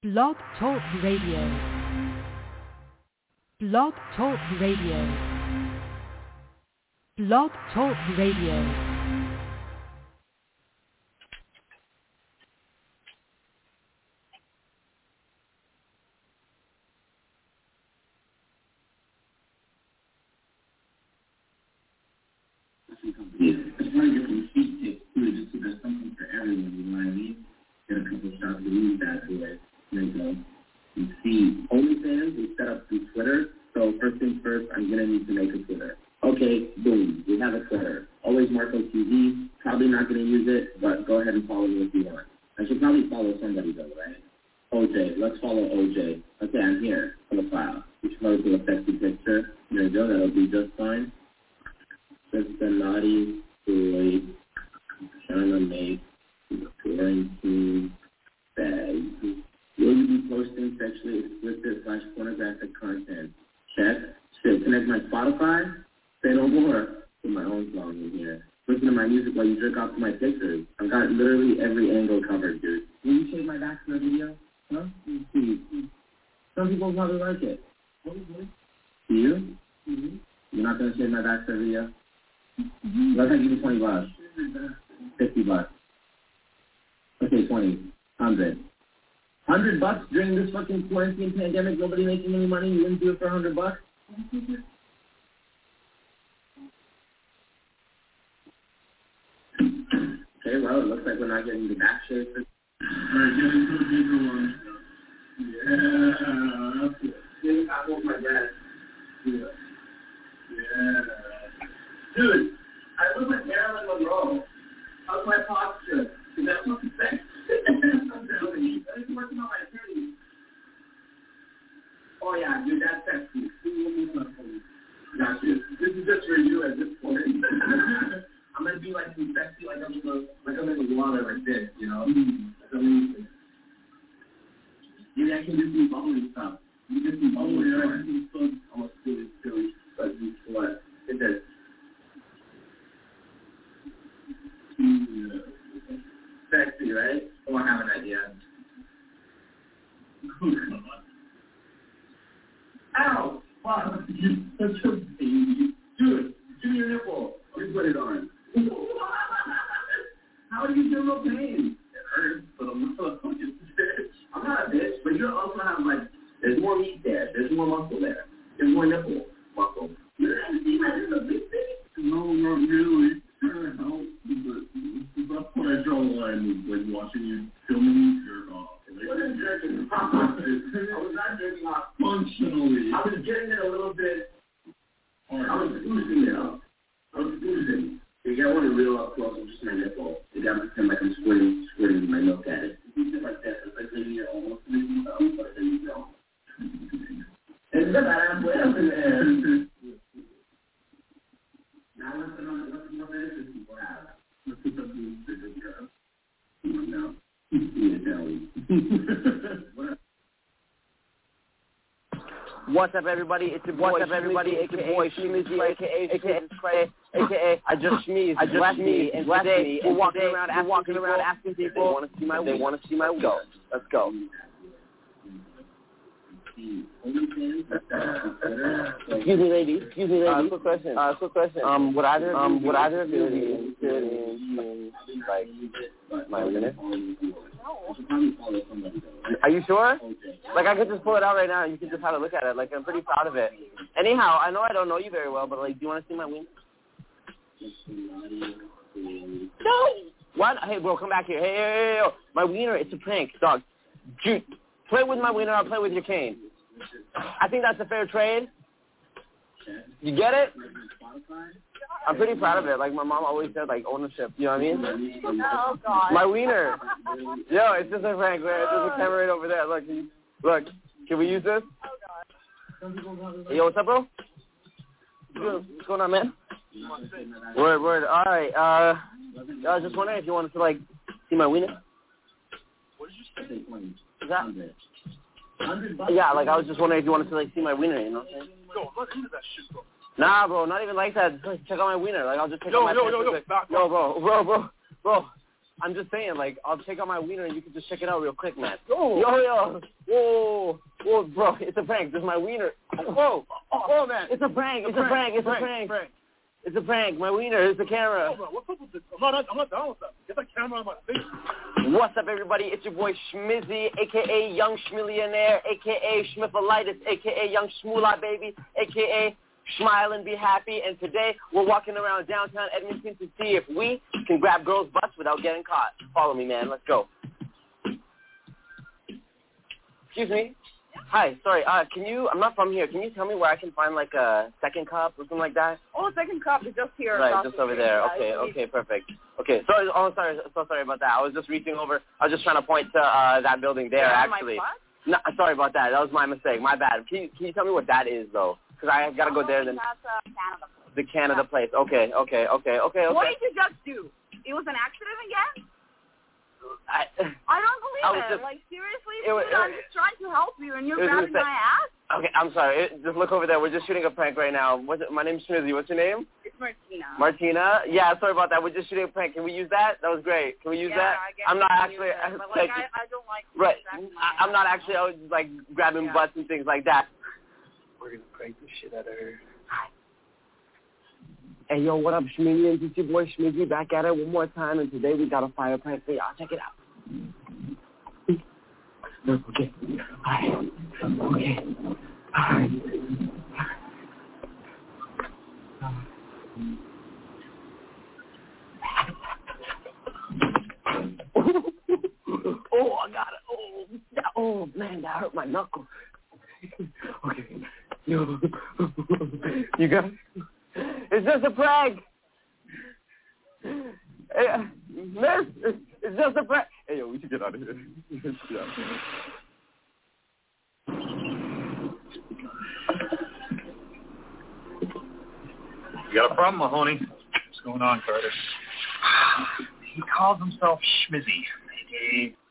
Blog Talk Radio. Blog Talk Radio. Blog Talk Radio. It's hard to get some cheap tips too, just so there's something for everyone, you know what I mean? Get a couple shots of weed that way. There you go. You see, OnlyFans is set up through Twitter, so first things first, I'm going to need to make a Twitter. Okay, boom, we have a Twitter. Always Marco TV, probably not going to use it, but go ahead and follow me if you want. I should probably follow somebody though, right? OJ, let's follow OJ. Okay, I'm here, profile. We should probably do a sexy picture. There you go, that'll be just fine. Just a naughty boy trying to make quarantine bag. Will you be posting sexually explicit / pornographic content? Check. Shit, connect my Spotify? Say no more. Put my own song in here. Listen to my music while you jerk off to my pictures. I've got literally every angle covered, dude. Will you shave my back for a video? Huh? See. Some people probably like it. Do you? Mm-hmm. You're not going to shave my back for a video? Let's give you $20. $50. Okay, 20. 100. $100 during this fucking quarantine pandemic, nobody making any money, you wouldn't do it for $100? Okay, well, it looks like we're not getting the back shave. Alright, get into the bigger one. Yeah, that's it. I want my dad. Yeah. Dude, I look like Marilyn Monroe. How's my posture? Is that what you think? I'm telling you. I'm working on my attorney. Oh, yeah, dude, that's sexy. Got you. This is just for you at this point. I'm going to be like sexy, like I'm in the water like this, you know? That's amazing. Maybe I can do some bubbly stuff. You can do some bubbly stuff. I can do some almost silly. But what? It does. Sexy, right? Oh, I have an idea. Ow! Wow, you're such a baby. Dude, give me your nipple. You put it on. How do you feel no pain? It hurts, but I'm not a fucking bitch. I'm not a bitch, but you also have, like, there's more meat there. There's more muscle there. There's more nipple muscle. You don't have to see my little big thing? No, not really. Trying to help, but that's where I draw the line with, like, watching you filming jerk off. What is jerking off? I was not jerking off. Functionally. I was getting it a little bit. I was boozing it up. I was boozing. You got one real up close with just my nipple. You got to pretend like I'm squirting my milk at it. You do like that. It's like when you're almost missing something, but then you don't. It's the bad way up in there. Now what's the benefits people have? Let's put something bigger here. Come on now. What's up, everybody? It's your boy, aka Shmeezy, aka I just sneezed. And today we're walking around asking people they want to see my go. Let's go. Excuse me, lady. Quick question. Would either of you be interested in like my wiener? Are you sure? Like, I could just pull it out right now and you can just have a look at it. Like, I'm pretty proud of it. Anyhow, I know I don't know you very well, but, like, do you want to see my wiener? No! What? Hey, bro, come back here. Hey, my wiener, it's a prank, dog. Dude, play with my wiener, I'll play with your cane. I think that's a fair trade. You get it? I'm pretty proud of it. Like, my mom always said, like, ownership. You know what I mean? Oh, God. My wiener. Yo, it's just a prank. There's a camera right over there. Look. Can we use this? Oh, God. Hey, yo, what's up, bro? What's going on, man? Word. All right. I was just wondering if you wanted to, like, see my wiener. What did you say? Is that? Yeah, like, I was just wondering if you wanted to, like, see my wiener, you know what I'm saying? Yo, I'm not into that shit, bro. Nah, bro, not even like that. Just, like, check out my wiener. Like, I'll just check out my Yo, back bro. I'm just saying, like, I'll take out my wiener and you can just check it out real quick, man. Yo. Whoa, bro, it's a prank. This is my wiener. Whoa, man. It's a prank. It's a prank. It's a prank. My wiener is the camera. Oh, bro, what's up with this? I'm not down with that. Get that camera on my face. What's up, everybody? It's your boy Schmizzy, a.k.a. Young Schmillionaire, a.k.a. Schmiffalitis, a.k.a. Young Shmoolah, baby, a.k.a. Smile and Be Happy. And today, we're walking around downtown Edmonton to see if we can grab girls' butts without getting caught. Follow me, man. Let's go. Excuse me. Hi, sorry, I'm not from here. Can you tell me where I can find, like, a second cup or something like that? Oh, second cup is just here. Right, just over there. Okay, perfect. Okay, sorry, so sorry about that. I was just reaching over. I was just trying to point to that building there, actually. No, sorry about that. That was my mistake. My bad. Can you tell me what that is, though? Because I got to go there. Then that's Canada Place. The Canada Place. Okay. What did you just do? It was an accident again? I don't believe it. Like, seriously, dude, I'm just trying to help you, and you're grabbing my ass? Okay, I'm sorry. Just look over there. We're just shooting a prank right now. My name's Schmizzy. What's your name? It's Martina. Martina? Yeah, sorry about that. We're just shooting a prank. Can we use that? That was great. Can we use that? I guess I'm not actually... but, like, I don't like... Right. I'm not actually, like, grabbing butts and things like that. We're going to prank the shit out of her. Hey, yo, what up, Schmizzy? It's your boy Schmizzy back at it one more time, and today we got a fire prank for y'all. Check it out. Okay. Alright. Okay. Alright. Oh, I got it. Oh, man, that hurt my knuckle. Okay. Yo. You got it? It's just a prank. Hey, miss, it's just a prank. Hey, yo, we should get out of here. You got a problem, Mahoney? What's going on, Carter? He calls himself Schmizzy.